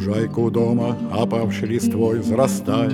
Лужайка у дома, опавшей листвой, зарастает.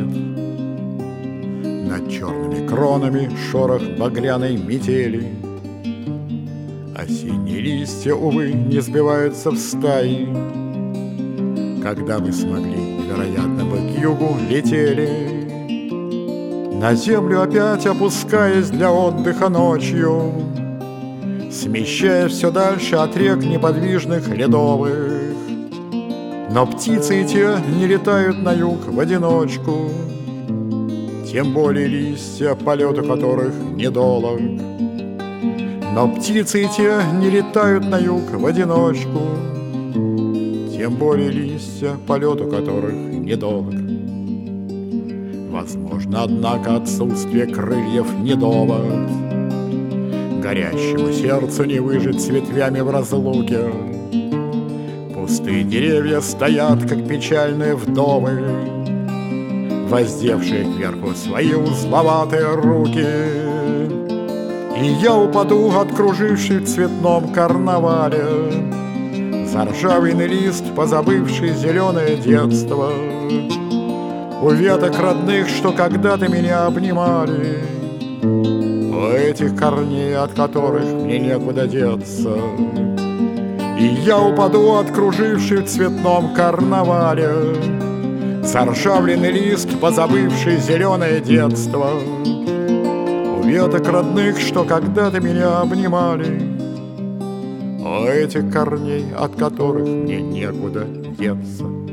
Над черными кронами шорох багряной метели. Осенние листья, увы, не сбиваются в стаи. Когда мы смогли, вероятно, бы к югу летели, на землю опять опускаясь для отдыха ночью, смещаясь все дальше от рек неподвижных ледовых. Но птицы и те не летают на юг в одиночку, тем более листья, полету которых недолог. Но птицы и те не летают на юг в одиночку, тем более листья, полету которых недолг. Возможно, однако, отсутствие крыльев не довод. Горящему сердцу не выжить с ветвями в разлуке. Пустые деревья стоят, как печальные вдовы, воздевшие кверху свои узловатые руки. И я упаду, откруживший в цветном карнавале, заржавленный лист, позабывший зеленое детство, у веток родных, что когда-то меня обнимали, у этих корней, от которых мне некуда деться. И я упаду, откруживший в цветном карнавале, заржавленный лист, позабывший зеленое детство, у веток родных, что когда-то меня обнимали, у этих корней, от которых мне некуда деться.